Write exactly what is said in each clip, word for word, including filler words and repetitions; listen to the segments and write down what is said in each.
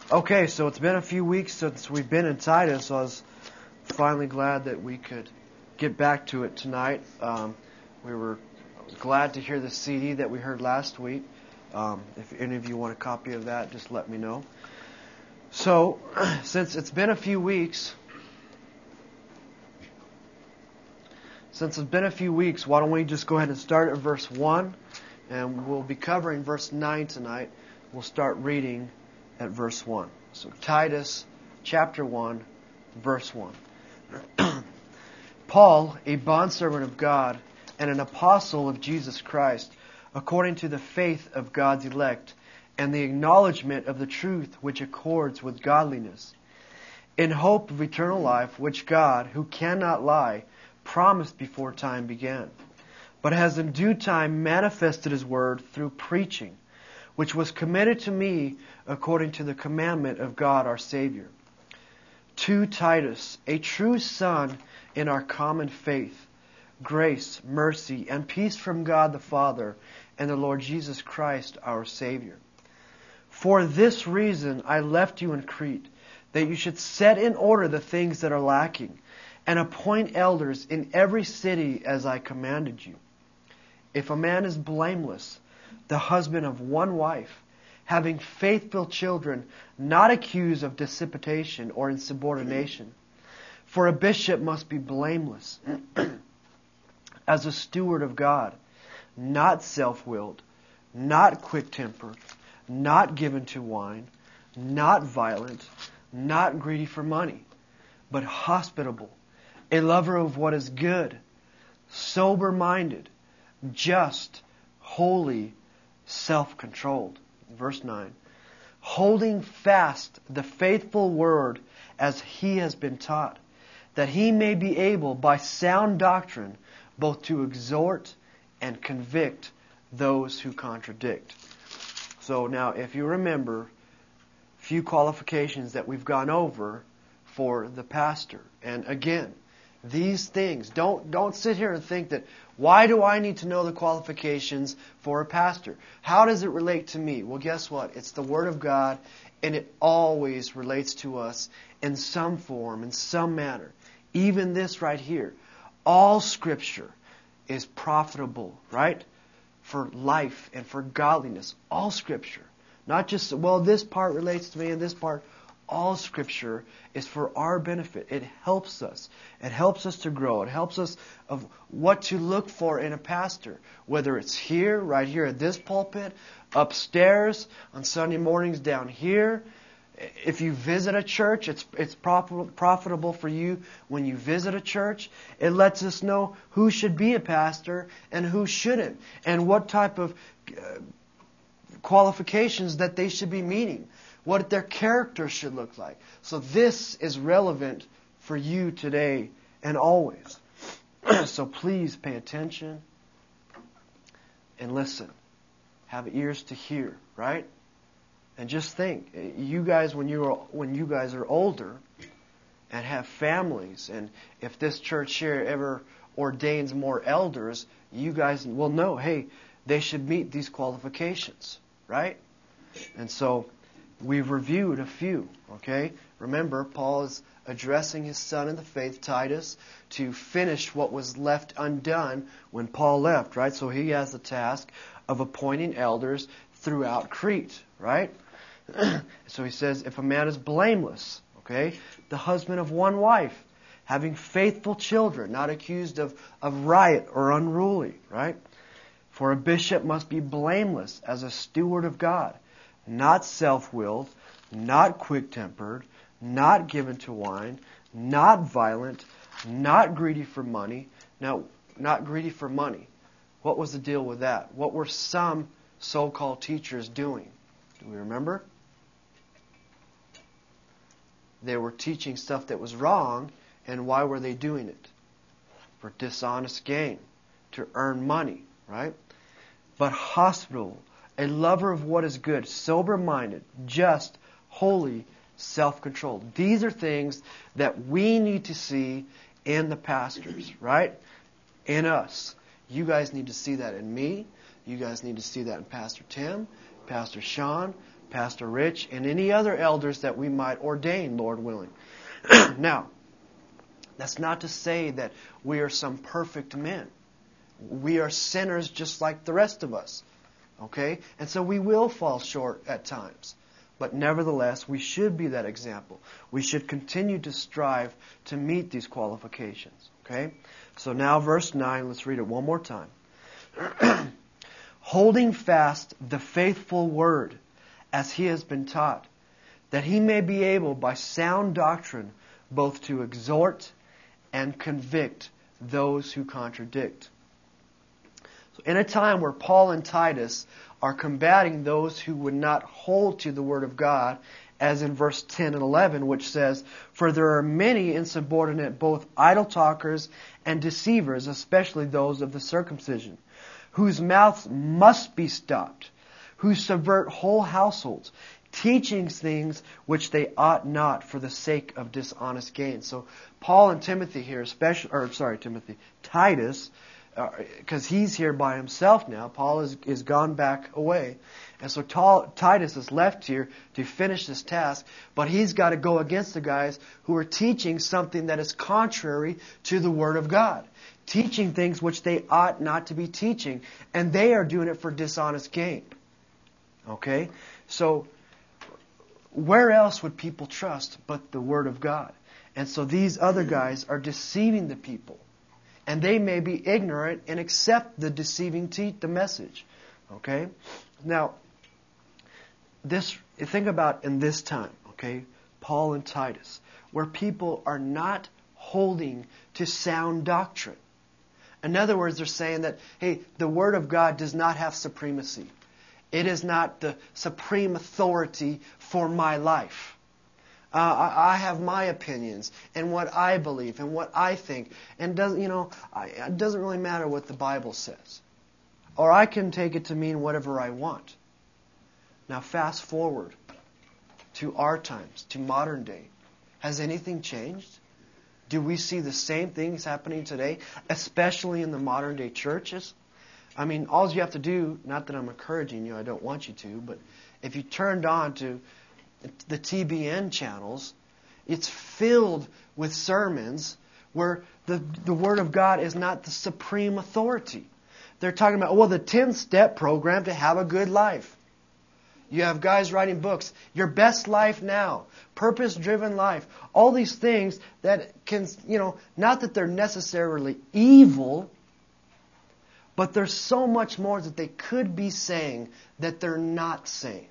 Okay, so it's been a few weeks since we've been in Titus, so I was finally glad that we could get back to it tonight. Um, we were glad to hear the C D that we heard last week. Um, if any of you want a copy of that, just let me know. So, since it's been a few weeks, since it's been a few weeks, why don't we just go ahead and start at verse one, and we'll be covering verse nine tonight. We'll start reading at verse one. So Titus chapter one, verse one. Paul, a bondservant of God and an apostle of Jesus Christ, according to the faith of God's elect and the acknowledgement of the truth which accords with godliness, in hope of eternal life, which God, who cannot lie, promised before time began, but has in due time manifested His word through preaching, which was committed to me according to the commandment of God our Savior. To Titus, a true son in our common faith, grace, mercy, and peace from God the Father and the Lord Jesus Christ our Savior. For this reason I left you in Crete, that you should set in order the things that are lacking, and appoint elders in every city as I commanded you. If a man is blameless, the husband of one wife, having faithful children, not accused of dissipation or insubordination. For a bishop must be blameless, as a steward of God, not self-willed, not quick-tempered, not given to wine, not violent, not greedy for money, but hospitable, a lover of what is good, sober-minded, just, holy, self-controlled. Verse nine. Holding fast the faithful word as he has been taught, that he may be able by sound doctrine both to exhort and convict those who contradict. So now, if you remember, a few qualifications that we've gone over for the pastor. And again, these things, don't don't sit here and think that, why do I need to know the qualifications for a pastor? How does it relate to me? Well, guess what? It's the Word of God, and it always relates to us in some form, in some manner. Even this right here. All Scripture is profitable, right? For life and for godliness. All Scripture. Not just, well, this part relates to me and this part. All Scripture is for our benefit. It helps us. It helps us to grow. It helps us of what to look for in a pastor. Whether it's here, right here at this pulpit, upstairs, on Sunday mornings down here. If you visit a church, it's it's profitable for you when you visit a church. It lets us know who should be a pastor and who shouldn't. And what type of uh, qualifications that they should be meeting. What their character should look like. So this is relevant for you today and always. So please pay attention and listen. Have ears to hear, right? And just think, you guys, when you are when you guys are older and have families, and if this church here ever ordains more elders, you guys will know, hey, they should meet these qualifications, right? And so we've reviewed a few, okay? Remember, Paul is addressing his son in the faith, Titus, to finish what was left undone when Paul left, right? So he has the task of appointing elders throughout Crete, right? So he says, if a man is blameless, okay, the husband of one wife, having faithful children, not accused of, of riot or unruly, right? For a bishop must be blameless as a steward of God, not self-willed, not quick-tempered, not given to wine, not violent, not greedy for money. Now, not greedy for money. What was the deal with that? What were some so-called teachers doing? Do we remember? They were teaching stuff that was wrong, and why were they doing it? For dishonest gain, to earn money, right? But hospitable, a lover of what is good, sober-minded, just, holy, self-controlled. These are things that we need to see in the pastors, right? In us. You guys need to see that in me. You guys need to see that in Pastor Tim, Pastor Sean, Pastor Rich, and any other elders that we might ordain, Lord willing. Now, that's not to say that we are some perfect men. We are sinners just like the rest of us. Okay? And so we will fall short at times. But nevertheless, we should be that example. We should continue to strive to meet these qualifications. Okay? So now verse nine, let's read it one more time. Holding fast the faithful word as he has been taught, that he may be able by sound doctrine both to exhort and convict those who contradict. So in a time where Paul and Titus are combating those who would not hold to the word of God, as in verse ten and eleven, which says, "For there are many insubordinate, both idle talkers and deceivers, especially those of the circumcision, whose mouths must be stopped, who subvert whole households, teaching things which they ought not for the sake of dishonest gain." So Paul and Timothy here, especially, or sorry, Timothy, Titus, because uh, he's here by himself now. Paul is, is gone back away. And so Tal, Titus is left here to finish this task, but he's got to go against the guys who are teaching something that is contrary to the Word of God. Teaching things which they ought not to be teaching. And they are doing it for dishonest gain. Okay? So, where else would people trust but the Word of God? And so these other guys are deceiving the people. And they may be ignorant and accept the deceiving te- the message. Okay? Now, this think about in this time, okay, Paul and Titus, where people are not holding to sound doctrine. In other words, they're saying that, hey, the Word of God does not have supremacy. It is not the supreme authority for my life. Uh, I, I have my opinions and what I believe and what I think, and does you know I, it doesn't really matter what the Bible says, or I can take it to mean whatever I want. Now, fast forward to our times, to modern day. Has anything changed? Do we see the same things happening today, especially in the modern day churches? I mean, all you have to do, not that I'm encouraging you, I don't want you to, but if you turned on to the T B N channels, it's filled with sermons where the, the Word of God is not the supreme authority. They're talking about, well, the ten-step program to have a good life. You have guys writing books, Your Best Life Now, Purpose-Driven Life, all these things that can, you know, not that they're necessarily evil, but there's so much more that they could be saying that they're not saying.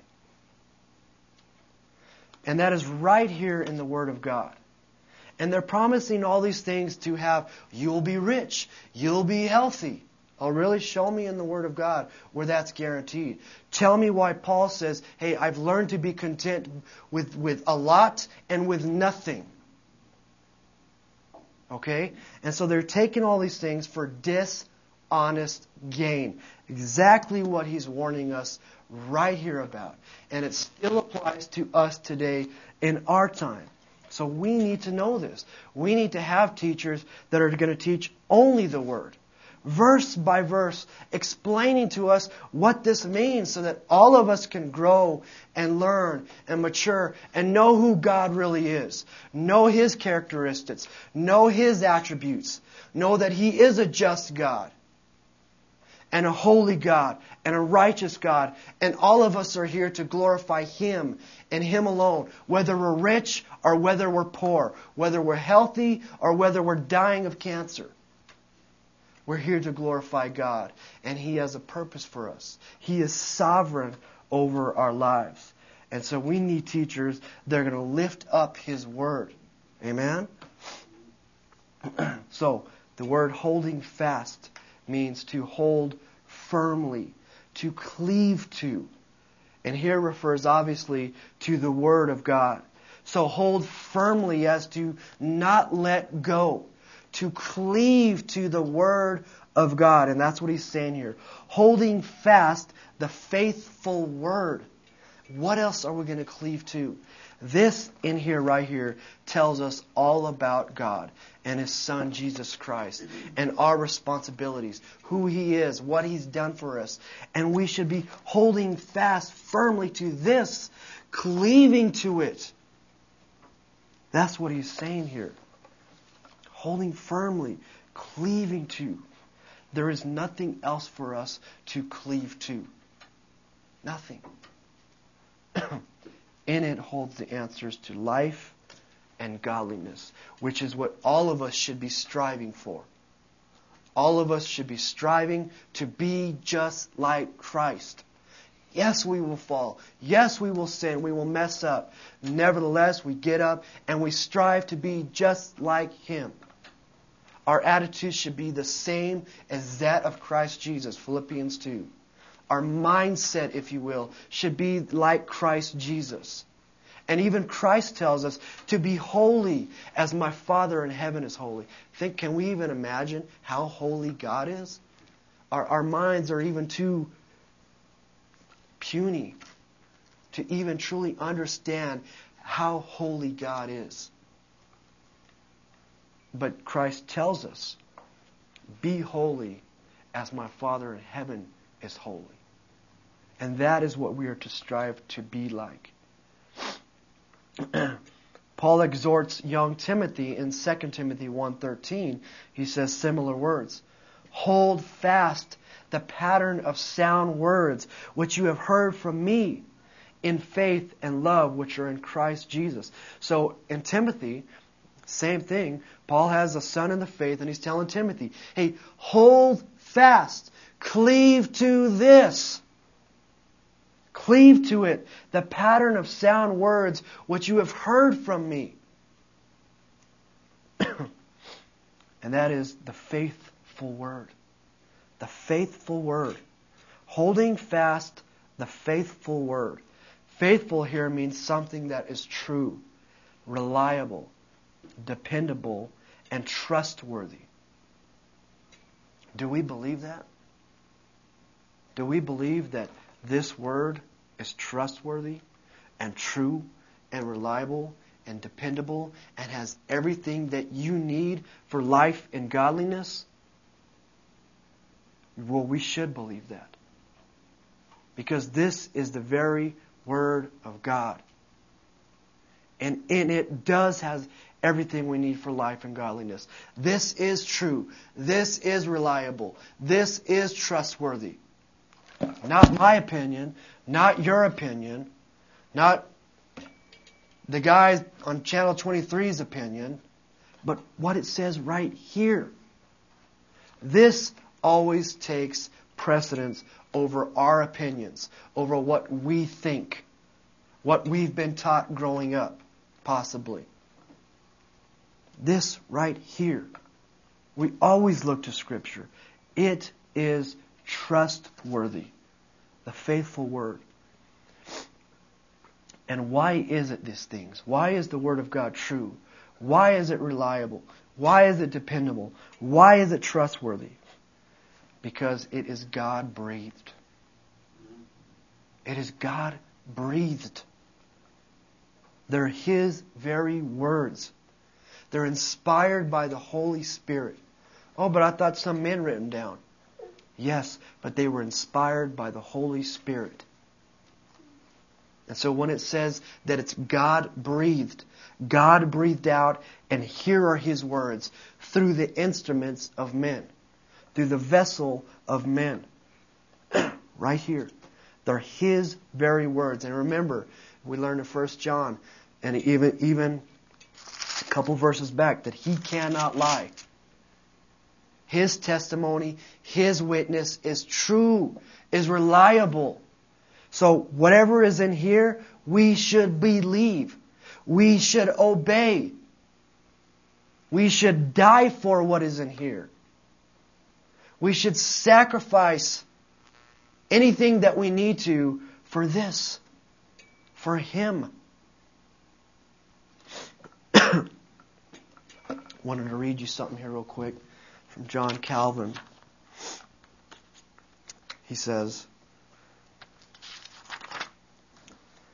And that is right here in the Word of God. And they're promising all these things to have, you'll be rich, you'll be healthy. Oh, really? Show me in the Word of God where that's guaranteed. Tell me why Paul says, hey, I've learned to be content with, with a lot and with nothing. Okay? And so they're taking all these things for dishonest gain. Exactly what he's warning us right here about. And it still applies to us today in our time. So we need to know this. We need to have teachers that are going to teach only the Word, verse by verse, explaining to us what this means so that all of us can grow and learn and mature and know who God really is. Know His characteristics. Know His attributes. Know that He is a just God and a holy God and a righteous God. And all of us are here to glorify Him and Him alone. Whether we're rich or whether we're poor. Whether we're healthy or whether we're dying of cancer. We're here to glorify God. And He has a purpose for us. He is sovereign over our lives. And so we need teachers that are going to lift up His Word. Amen? So, the word holding fast means to hold firmly, to cleave to. And here refers obviously to the Word of God. So hold firmly as to not let go, to cleave to the Word of God. And that's what he's saying here. Holding fast the faithful Word. What else are we going to cleave to? This in here, right here, tells us all about God and His Son, Jesus Christ, and our responsibilities, who He is, what He's done for us. And we should be holding fast firmly to this, cleaving to it. That's what He's saying here. Holding firmly, cleaving to. There is nothing else for us to cleave to. Nothing. In it holds the answers to life and godliness, which is what all of us should be striving for. All of us should be striving to be just like Christ. Yes, we will fall. Yes, we will sin. We will mess up. Nevertheless, we get up and we strive to be just like Him. Our attitude should be the same as that of Christ Jesus, Philippians two. Our mindset, if you will, should be like Christ Jesus. And even Christ tells us to be holy as my Father in heaven is holy. Think, can we even imagine how holy God is? Our, our minds are even too puny to even truly understand how holy God is. But Christ tells us, be holy as my Father in heaven is holy. And that is what we are to strive to be like. Paul exhorts young Timothy in Second Timothy one thirteen. He says similar words. Hold fast the pattern of sound words which you have heard from me in faith and love which are in Christ Jesus. So in Timothy, same thing. Paul has a son in the faith and he's telling Timothy, hey, hold fast. Cleave to this. Cleave to it, the pattern of sound words which you have heard from me. And that is the faithful word. The faithful word. Holding fast the faithful word. Faithful here means something that is true, reliable, dependable, and trustworthy. Do we believe that? Do we believe that this word is trustworthy and true and reliable and dependable and has everything that you need for life and godliness? Well, we should believe that. Because this is the very Word of God. And in it does have everything we need for life and godliness. This is true. This is reliable. This is trustworthy. Not my opinion, not your opinion, not the guys on Channel twenty-three's opinion, but what it says right here. This always takes precedence over our opinions, over what we think, what we've been taught growing up, possibly. This right here. We always look to Scripture. It is trustworthy. The faithful Word. And why is it these things? Why is the Word of God true? Why is it reliable? Why is it dependable? Why is it trustworthy? Because it is God-breathed. It is God-breathed. They're His very words. They're inspired by the Holy Spirit. Oh, but I thought some men written down. Yes, but they were inspired by the Holy Spirit. And so when it says that it's God-breathed, God breathed out, and here are His words through the instruments of men, through the vessel of men. Right here. They're His very words. And remember, we learned in First John, and even, even a couple verses back, that He cannot lie. His testimony, His witness is true, is reliable. So whatever is in here, we should believe. We should obey. We should die for what is in here. We should sacrifice anything that we need to for this, for Him. Wanted to read you something here real quick from John Calvin. He says,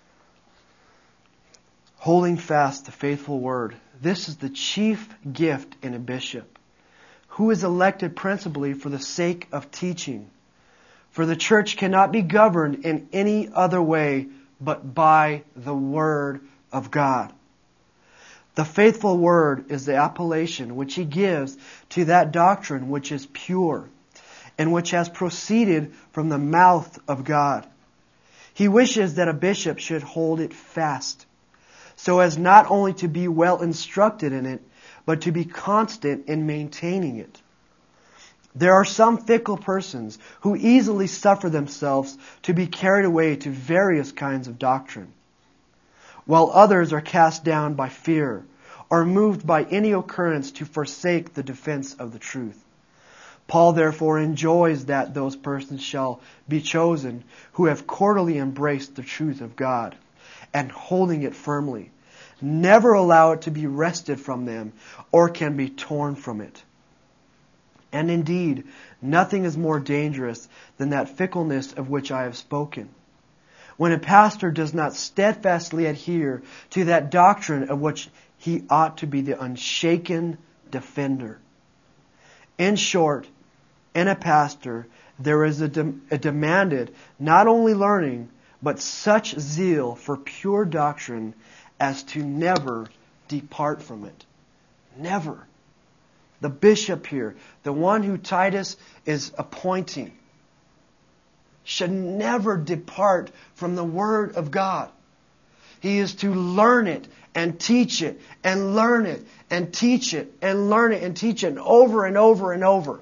Holding fast the faithful word. This is the chief gift in a bishop, who is elected principally for the sake of teaching. For the church cannot be governed in any other way but by the word of God. The faithful word is the appellation which he gives to that doctrine which is pure and which has proceeded from the mouth of God. He wishes that a bishop should hold it fast, so as not only to be well instructed in it, but to be constant in maintaining it. There are some fickle persons who easily suffer themselves to be carried away to various kinds of doctrine, while others are cast down by fear or moved by any occurrence to forsake the defense of the truth. Paul therefore enjoys that those persons shall be chosen who have cordially embraced the truth of God, and holding it firmly, never allow it to be wrested from them or can be torn from it. And indeed, nothing is more dangerous than that fickleness of which I have spoken. When a pastor does not steadfastly adhere to that doctrine of which he ought to be the unshaken defender. In short, in a pastor, there is a, de- a demanded not only learning, but such zeal for pure doctrine as to never depart from it. Never. The bishop here, the one who Titus is appointing, should never depart from the Word of God. He is to learn it and teach it and learn it and teach it and learn it and teach it over and over and over.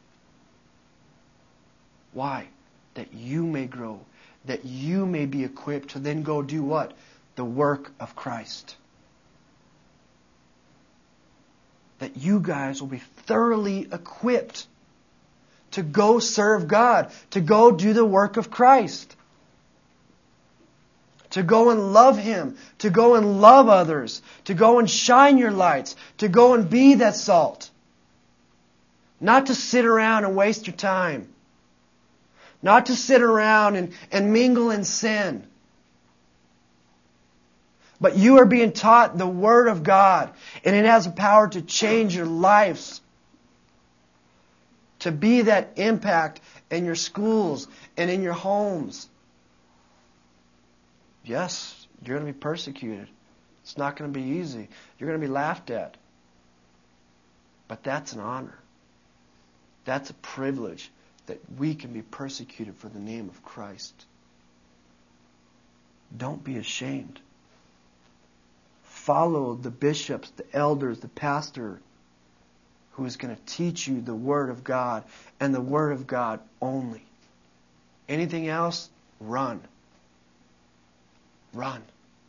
Why? That you may grow. That you may be equipped to then go do what? The work of Christ. That you guys will be thoroughly equipped to go serve God, to go do the work of Christ, to go and love Him, to go and love others, to go and shine your lights, to go and be that salt. Not to sit around and waste your time. Not to sit around and, and mingle in sin. But you are being taught the Word of God, and it has the power to change your lives. To be that impact in your schools and in your homes. Yes, you're going to be persecuted. It's not going to be easy. You're going to be laughed at. But that's an honor. That's a privilege that we can be persecuted for the name of Christ. Don't be ashamed. Follow the bishops, the elders, the pastor who is going to teach you the Word of God and the Word of God only. Anything else, run. Run.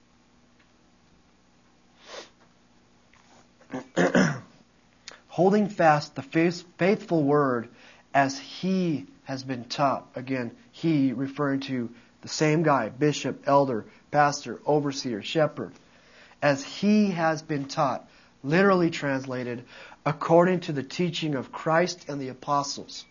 Holding fast the faithful Word as he has been taught. Again, he referring to the same guy, bishop, elder, pastor, overseer, shepherd. As he has been taught, literally translated, according to the teaching of Christ and the apostles.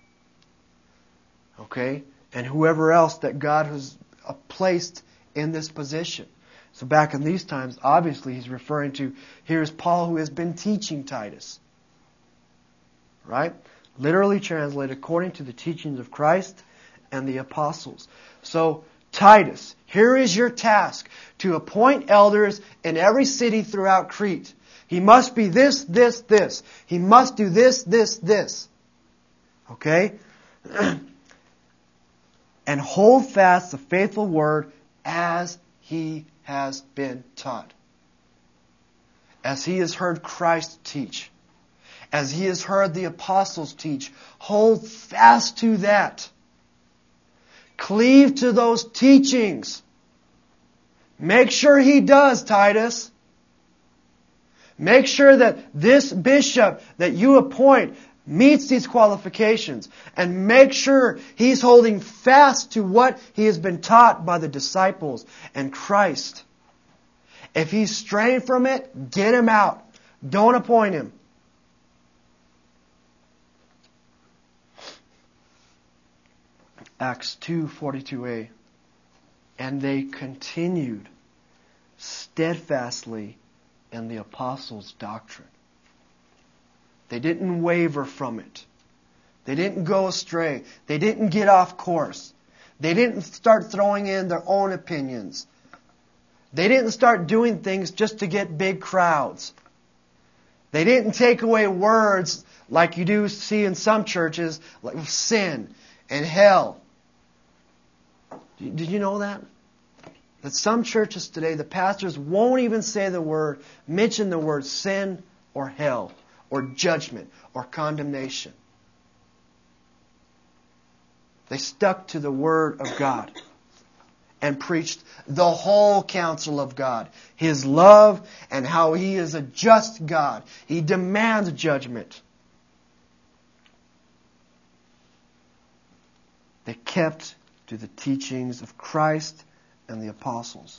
Okay? And whoever else that God has placed in this position. So back in these times, obviously he's referring to, here's Paul who has been teaching Titus. Right? Literally translated according to the teachings of Christ and the apostles. So, Titus, here is your task, to appoint elders in every city throughout Crete. He must be this, this, this. He must do this, this, this. Okay? And hold fast the faithful word as he has been taught. As he has heard Christ teach. As he has heard the apostles teach. Hold fast to that. Cleave to those teachings. Make sure he does, Titus. Make sure that this bishop that you appoint meets these qualifications. And make sure he's holding fast to what he has been taught by the disciples and Christ. If he's straying from it, get him out. Don't appoint him. Acts two forty-two a. And they continued steadfastly in the apostles' doctrine. They didn't waver from it. They didn't go astray. They didn't get off course. They didn't start throwing in their own opinions. They didn't start doing things just to get big crowds. They didn't take away words like you do see in some churches, like sin and hell. Did you know that? That some churches today, the pastors won't even say the word, mention the word sin or hell or judgment or condemnation. They stuck to the Word of God and preached the whole counsel of God. His love and how He is a just God. He demands judgment. They kept to the teachings of Christ and the apostles.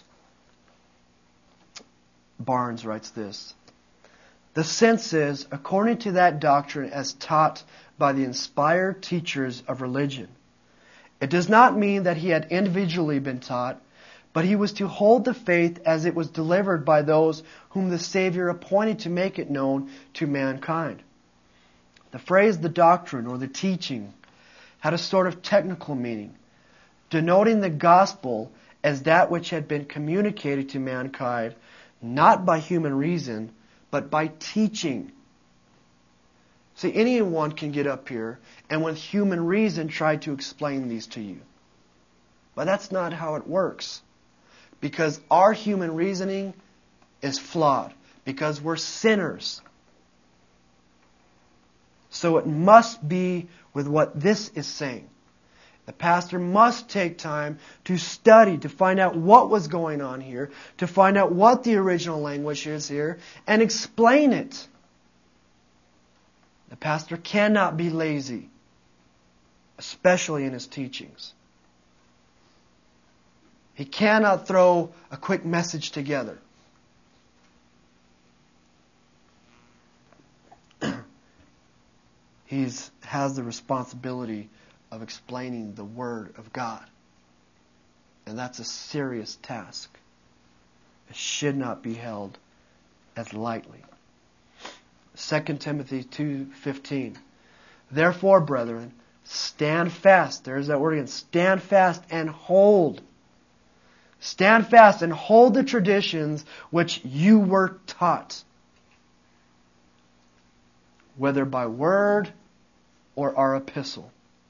Barnes writes this: the sense is, according to that doctrine as taught by the inspired teachers of religion. It does not mean that he had individually been taught, but he was to hold the faith as it was delivered by those whom the Savior appointed to make it known to mankind. The phrase the doctrine or the teaching had a sort of technical meaning, denoting the gospel as that which had been communicated to mankind, not by human reason, but by teaching. See, anyone can get up here and with human reason try to explain these to you. But that's not how it works. Because our human reasoning is flawed. Because we're sinners. So it must be with what this is saying. The pastor must take time to study, to find out what was going on here, to find out what the original language is here, and explain it. The pastor cannot be lazy, especially in his teachings. He cannot throw a quick message together. He has the responsibility of explaining the Word of God. And that's a serious task. It should not be held as lightly. Second Timothy two fifteen. Therefore, brethren, stand fast. There's that word again. Stand fast and hold. Stand fast and hold the traditions which you were taught, whether by word or our epistle.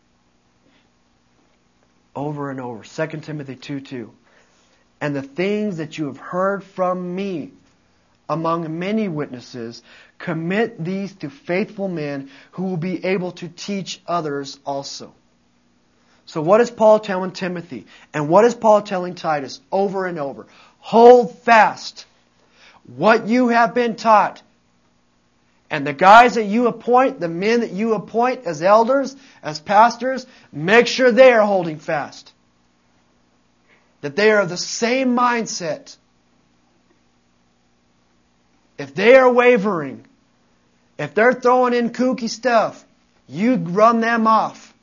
Over and over. Second Timothy two two. And the things that you have heard from me among many witnesses, commit these to faithful men who will be able to teach others also. So what is Paul telling Timothy? And what is Paul telling Titus over and over? Hold fast what you have been taught. And the guys that you appoint, the men that you appoint as elders, as pastors, make sure they are holding fast. That they are of the same mindset. If they are wavering, if they're throwing in kooky stuff, you run them off.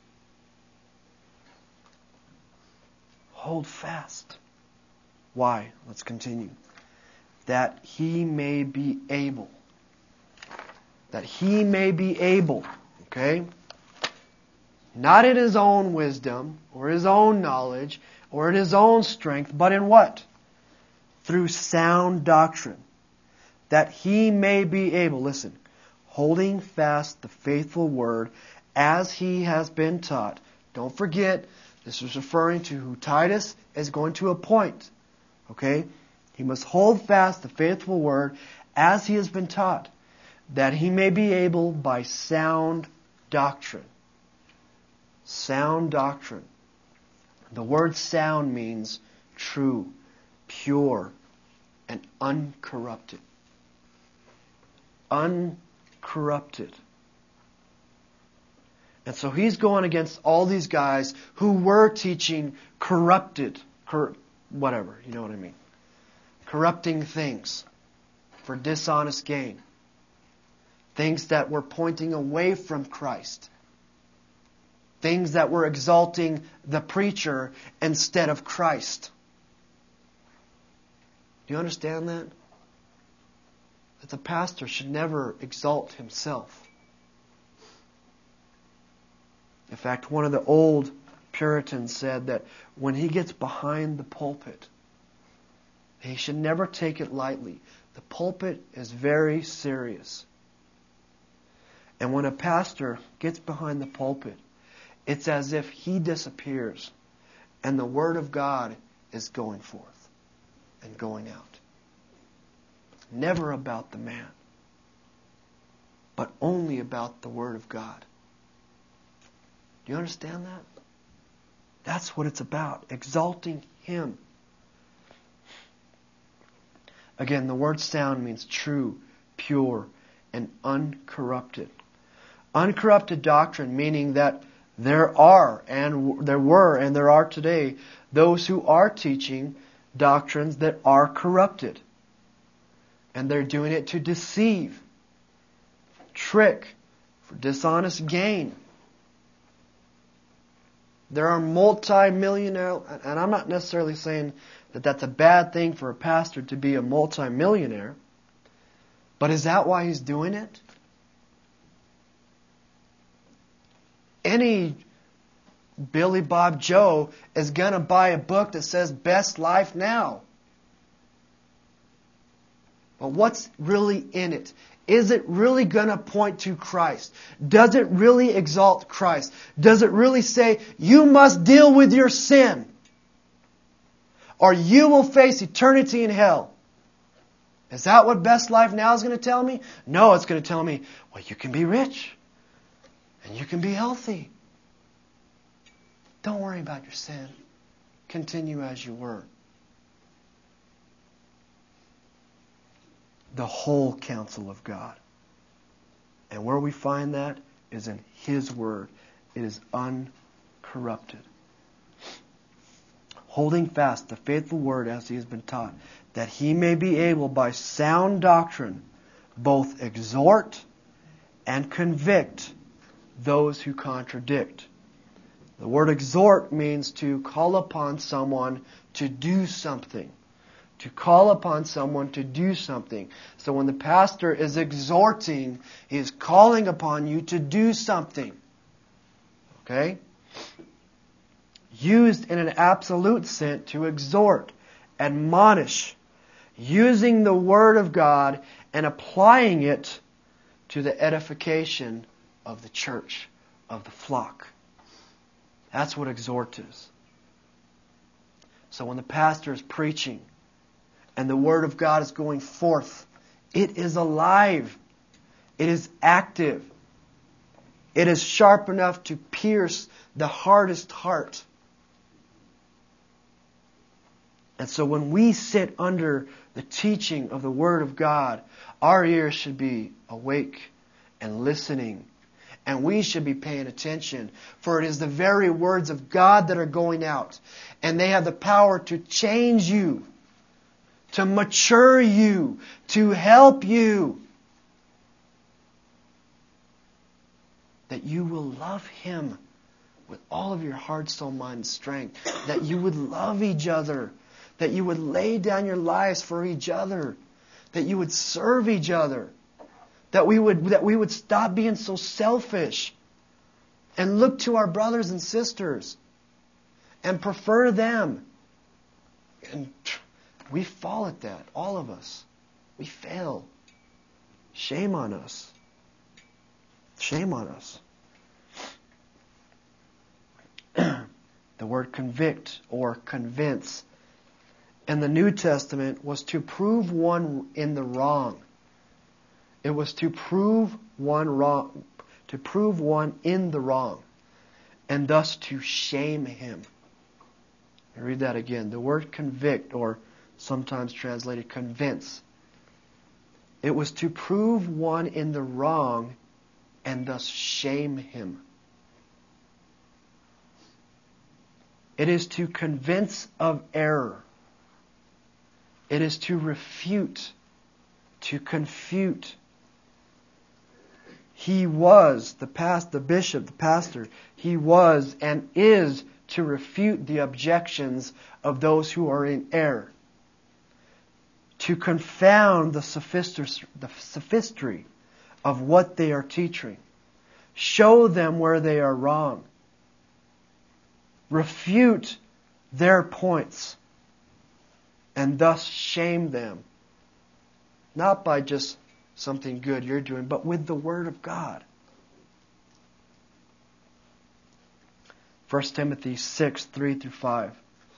Hold fast. Why? Let's continue. That he may be able. That he may be able. Okay? Not in his own wisdom, or his own knowledge, or in his own strength, but in what? Through sound doctrine. That he may be able, listen, holding fast the faithful word as he has been taught. Don't forget, this is referring to who Titus is going to appoint. Okay? He must hold fast the faithful word as he has been taught, that he may be able by sound doctrine. Sound doctrine. The word sound means true, pure, and uncorrupted. Uncorrupted. And so he's going against all these guys who were teaching corrupted, cor- whatever, you know what I mean. Corrupting things for dishonest gain. Things that were pointing away from Christ. Things that were exalting the preacher instead of Christ. Do you understand that? That the pastor should never exalt himself. In fact, one of the old Puritans said that when he gets behind the pulpit, he should never take it lightly. The pulpit is very serious. And when a pastor gets behind the pulpit, it's as if he disappears and the Word of God is going forth and going out. Never about the man, but only about the Word of God. Do you understand that? That's what it's about, exalting Him. Again, the word sound means true, pure, and uncorrupted. Uncorrupted doctrine, meaning that there are, and there were, and there are today, those who are teaching doctrines that are corrupted. And they're doing it to deceive, trick, for dishonest gain. There are multi-millionaire, and I'm not necessarily saying that that's a bad thing for a pastor to be a multi-millionaire, but is that why he's doing it? Any Billy Bob Joe is going to buy a book that says Best Life Now. But what's really in it? Is it really going to point to Christ? Does it really exalt Christ? Does it really say, you must deal with your sin, or you will face eternity in hell? Is that what Best Life Now is going to tell me? No, it's going to tell me, well, you can be rich, and you can be healthy. Don't worry about your sin. Continue as you were. The whole counsel of God. And where we find that is in His Word. It is uncorrupted. Holding fast the faithful Word as He has been taught, that He may be able by sound doctrine both exhort and convict those who contradict. The word exhort means to call upon someone to do something. To call upon someone to do something. So when the pastor is exhorting, he is calling upon you to do something. Okay? Used in an absolute sense to exhort, admonish, using the Word of God and applying it to the edification of the church, of the flock. That's what exhort is. So when the pastor is preaching, and the Word of God is going forth, it is alive. It is active. It is sharp enough to pierce the hardest heart. And so when we sit under the teaching of the Word of God, our ears should be awake and listening. And we should be paying attention. For it is the very words of God that are going out. And they have the power to change you, to mature you, to help you, that you will love Him with all of your heart, soul, mind, and strength, that you would love each other, that you would lay down your lives for each other, that you would serve each other, that we would that we would stop being so selfish and look to our brothers and sisters and prefer them. And we fall at that, all of us. We fail. Shame on us. Shame on us. The word convict or convince in the New Testament was to prove one in the wrong. It was to prove one wrong, to prove one in the wrong, and thus to shame him. I read that again. The word convict, or sometimes translated convince, it was to prove one in the wrong and thus shame him. It is to convince of error. It is to refute, to confute. He was, the past, the bishop, the pastor, he was and is to refute the objections of those who are in error. to confound the sophistry, the sophistry of what they are teaching. Show them where they are wrong. Refute their points. And thus shame them. Not by just something good you're doing, but with the Word of God. First Timothy six, three through five.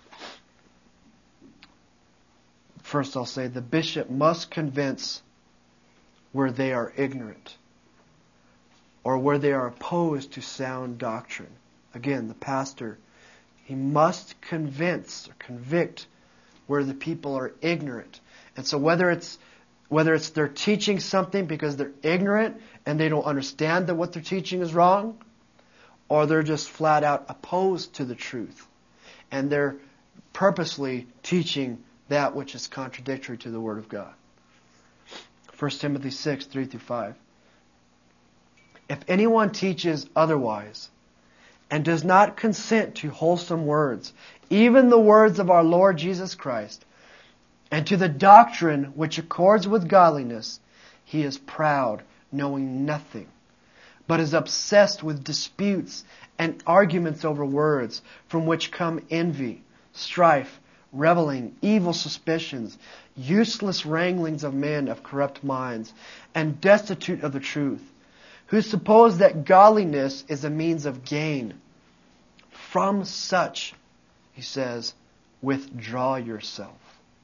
First I'll say, the bishop must convince where they are ignorant, or where they are opposed to sound doctrine. Again, the pastor, he must convince or convict where the people are ignorant. And so whether it's whether it's they're teaching something because they're ignorant and they don't understand that what they're teaching is wrong, or they're just flat out opposed to the truth, and they're purposely teaching that which is contradictory to the Word of God. First Timothy six, three through five. If anyone teaches otherwise, and does not consent to wholesome words, even the words of our Lord Jesus Christ, and to the doctrine which accords with godliness, he is proud, knowing nothing, but is obsessed with disputes and arguments over words, from which come envy, strife, reveling, evil suspicions, useless wranglings of men of corrupt minds, and destitute of the truth, who suppose that godliness is a means of gain. From such, he says, withdraw yourself.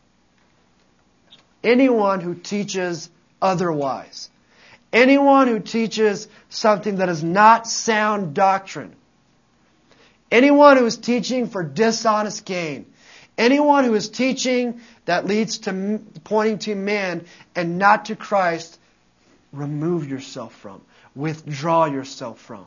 Anyone who teaches otherwise, anyone who teaches something that is not sound doctrine, anyone who is teaching for dishonest gain, anyone who is teaching that leads to pointing to men and not to Christ, remove yourself from, withdraw yourself from.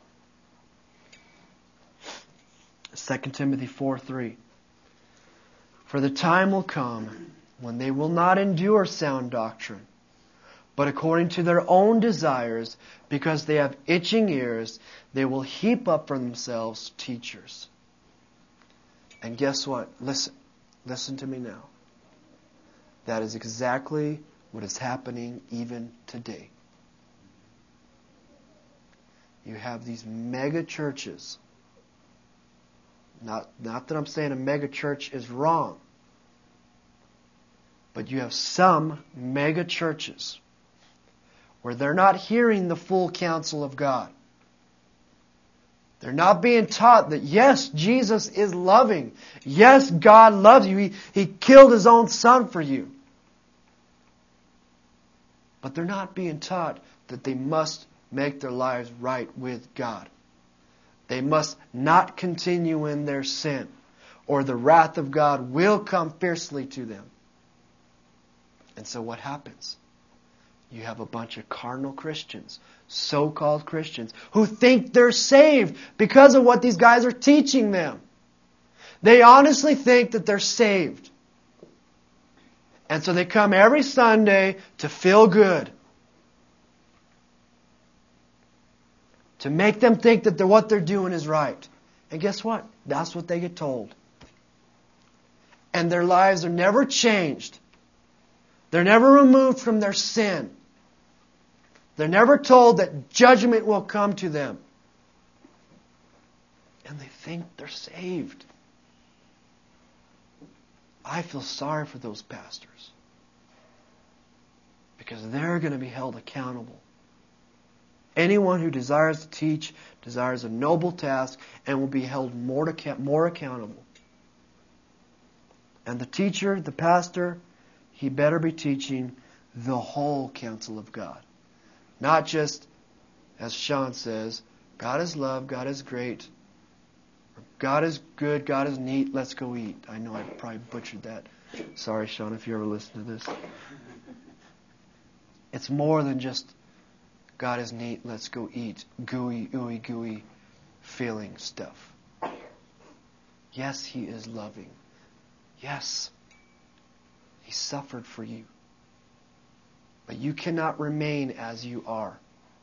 Second Timothy four, three. For the time will come when they will not endure sound doctrine, but according to their own desires, because they have itching ears, they will heap up for themselves teachers. And guess what? Listen. Listen to me now. That is exactly what is happening even today. You have these mega churches. Not, not that I'm saying a mega church is wrong. But you have some mega churches where they're not hearing the full counsel of God. They're not being taught that, yes, Jesus is loving. Yes, God loves you. He, he killed His own Son for you. But they're not being taught that they must make their lives right with God. They must not continue in their sin, or the wrath of God will come fiercely to them. And so what happens? You have a bunch of carnal Christians, so-called Christians, who think they're saved because of what these guys are teaching them. They honestly think that they're saved. And so they come every Sunday to feel good. To make them think that they're, what they're doing is right. And guess what? That's what they get told. And their lives are never changed. They're never removed from their sin. They're never told that judgment will come to them. And they think they're saved. I feel sorry for those pastors. Because they're going to be held accountable. Anyone who desires to teach desires a noble task and will be held more, to, more accountable. And the teacher, the pastor, he better be teaching the whole counsel of God. Not just, as Sean says, God is love, God is great, God is good, God is neat, let's go eat. I know I probably butchered that. Sorry, Sean, if you ever listen to this. It's more than just God is neat, let's go eat, gooey, ooey, gooey feeling stuff. Yes, He is loving. Yes, He suffered for you. But you cannot remain as you are.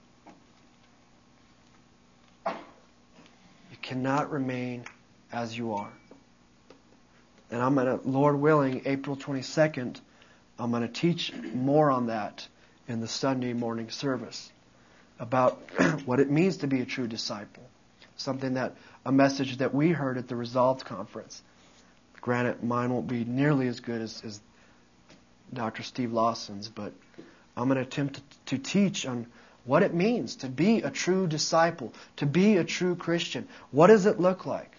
You cannot remain as you are. And I'm going to, Lord willing, April twenty-second, I'm going to teach more on that in the Sunday morning service about what it means to be a true disciple. Something that, a message that we heard at the Resolved Conference. Granted, mine won't be nearly as good as, as Doctor Steve Lawson's, but I'm going to attempt to, to teach on what it means to be a true disciple, to be a true Christian. What does it look like?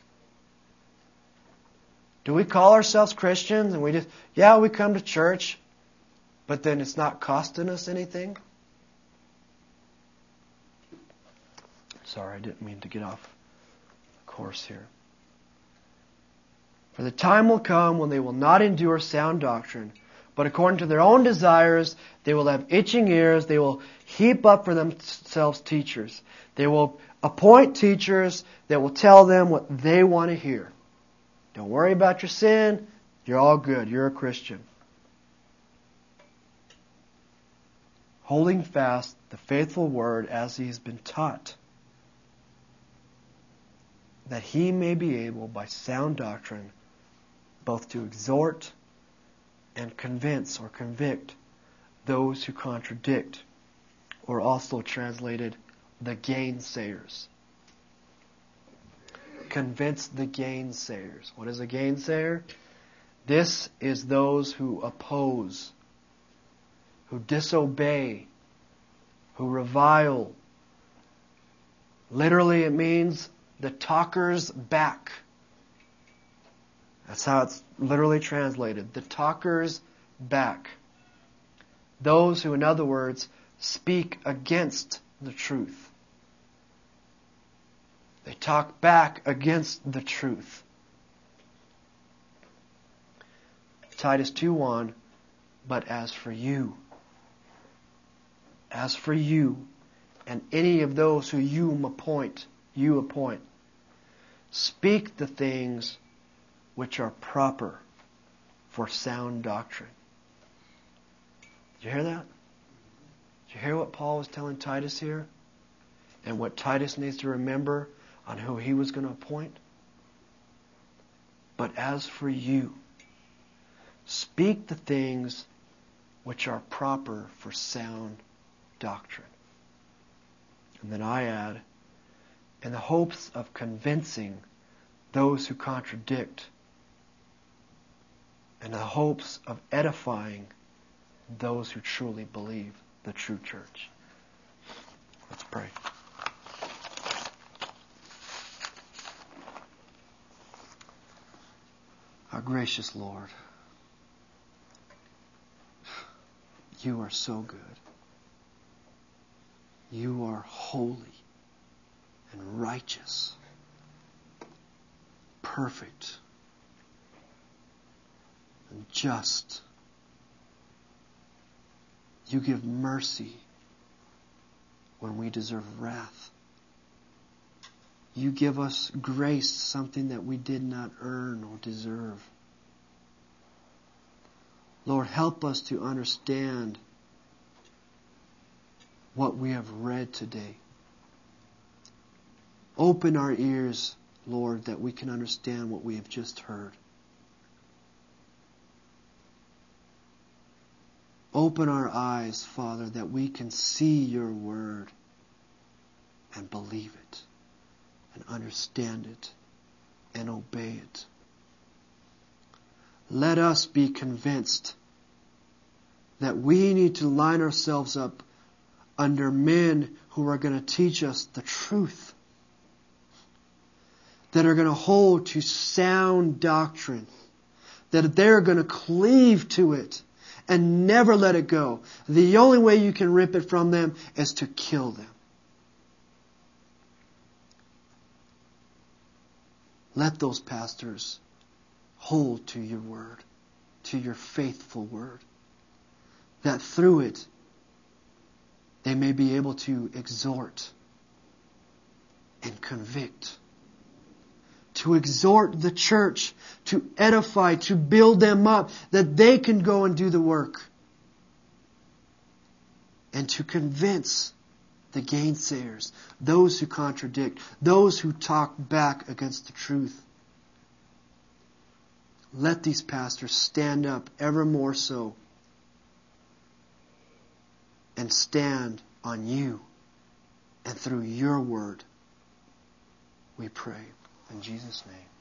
Do we call ourselves Christians and we just, yeah, we come to church, but then it's not costing us anything? Sorry, I didn't mean to get off course here. For the time will come when they will not endure sound doctrine, but according to their own desires, they will have itching ears. They will heap up for themselves teachers. They will appoint teachers that will tell them what they want to hear. Don't worry about your sin. You're all good. You're a Christian. Holding fast the faithful word as he has been taught, that he may be able by sound doctrine both to exhort and convince or convict those who contradict, or also translated, the gainsayers. Convince the gainsayers. What is a gainsayer? This is those who oppose, who disobey, who revile. Literally it means the talker's back. That's how it's literally translated. The talker's back. Those who, in other words, speak against the truth. They talk back against the truth. Titus two one, but as for you, as for you, and any of those who you appoint, you appoint, speak the things which are proper for sound doctrine. Did you hear that? Did you hear what Paul was telling Titus here? And what Titus needs to remember on who he was going to appoint? But as for you, speak the things which are proper for sound doctrine. And then I add, in the hopes of convincing those who contradict, in the hopes of edifying those who truly believe the true church. Let's pray. Our gracious Lord, you are so good. You are holy and righteous, perfect and just. You give mercy when we deserve wrath. You give us grace, something that we did not earn or deserve. Lord, help us to understand what we have read today. Open our ears, Lord, that we can understand what we have just heard. Open our eyes, Father, that we can see your word and believe it and understand it and obey it. Let us be convinced that we need to line ourselves up under men who are going to teach us the truth, that are going to hold to sound doctrine, that they're going to cleave to it and never let it go. The only way you can rip it from them is to kill them. Let those pastors hold to your word, to your faithful word, that through it they may be able to exhort and convict, to exhort the church, to edify, to build them up, that they can go and do the work, and to convince the gainsayers, those who contradict, those who talk back against the truth. Let these pastors stand up ever more so and stand on you and through your word. We pray in Jesus' name.